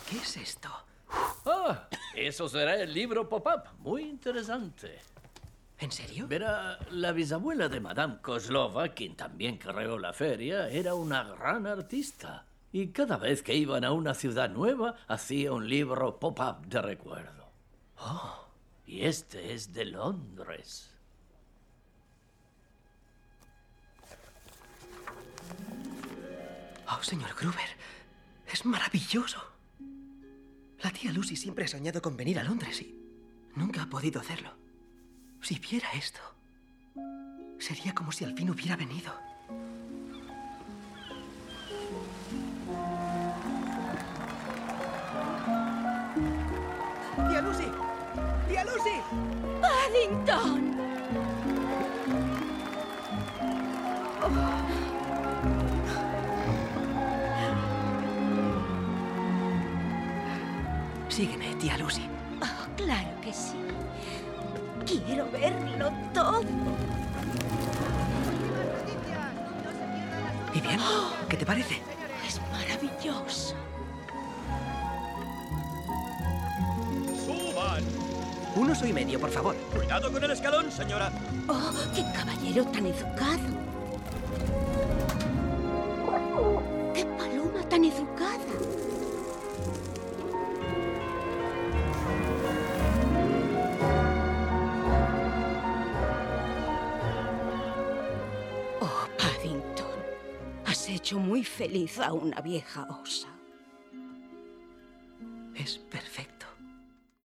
¿Qué es esto? Ah, eso será el libro pop-up. Muy interesante. ¿En serio? Verá, la bisabuela de Madame Kozlova, quien también creó la feria, era una gran artista. Y cada vez que iban a una ciudad nueva, hacía un libro pop-up de recuerdo. Oh. Y este es de Londres. Oh, señor Gruber. Es maravilloso. La tía Lucy siempre ha soñado con venir a Londres y nunca ha podido hacerlo. Si viera esto, sería como si al fin hubiera venido. ¡Tía Lucy! ¡Tía Lucy! ¡Paddington! Sígueme, tía Lucy. Oh, claro que sí. Quiero verlo todo. ¿Y bien? ¿Qué te parece? Es maravilloso. ¡Suban! 1,5, por favor. ¡Cuidado con el escalón, señora! ¡Oh, qué caballero tan educado! ¡Qué paloma tan educada! Oh, Paddington, has hecho muy feliz a una vieja osa. Es perfecto.